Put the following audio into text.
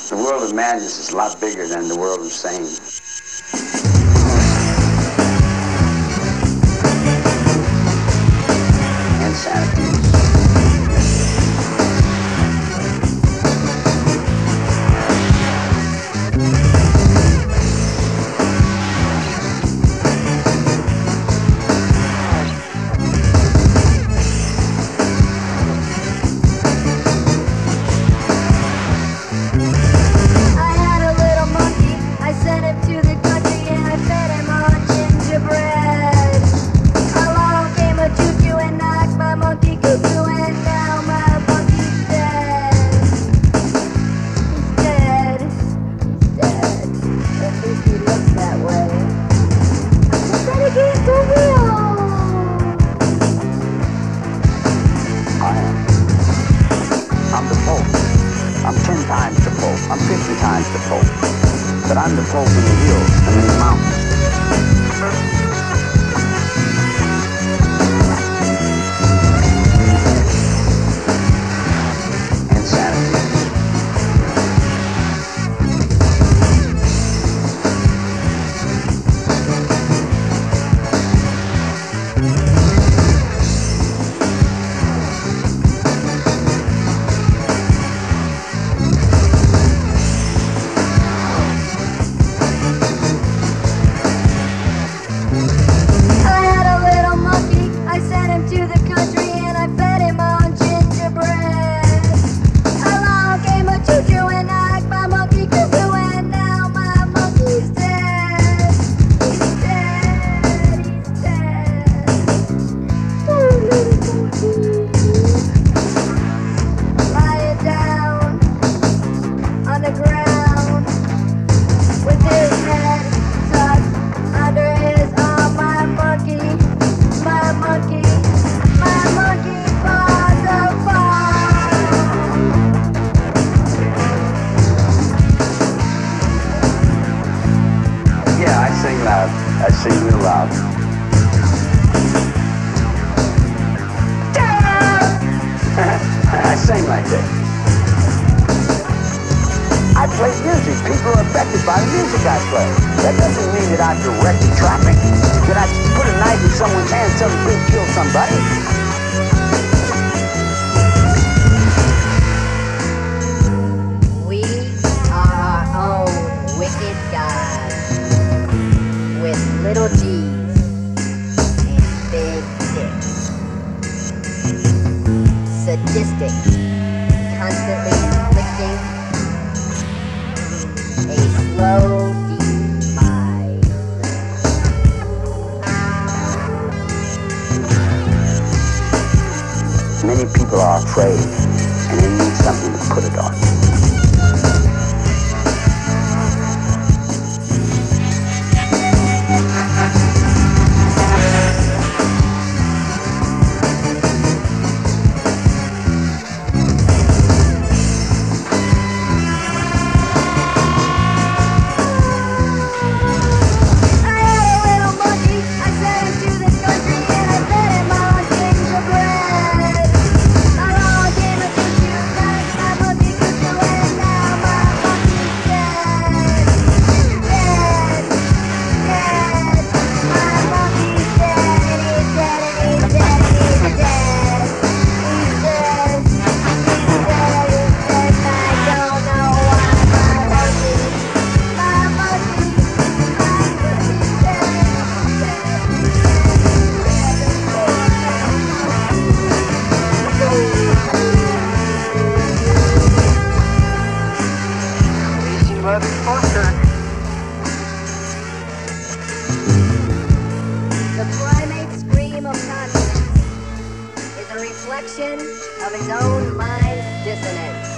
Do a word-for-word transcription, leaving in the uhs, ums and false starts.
The world of madness is a lot bigger than the world of sane. Insanity. I'm ten times the Pope. I'm fifty times the Pope. But I'm the Pope in the hills and in the mountains. I sing real loud. I sing like that. I play music. People are affected by the music I play. That doesn't mean that I directed traffic. That I put a knife in someone's hand and tell them to kill somebody. We are our own wicked gods. With little G's and big dicks. Sadistic, constantly inflicting a slow demise. Many people are afraid, and they need something to put it on. The primate's scream of conscience is a reflection of his own mind's dissonance.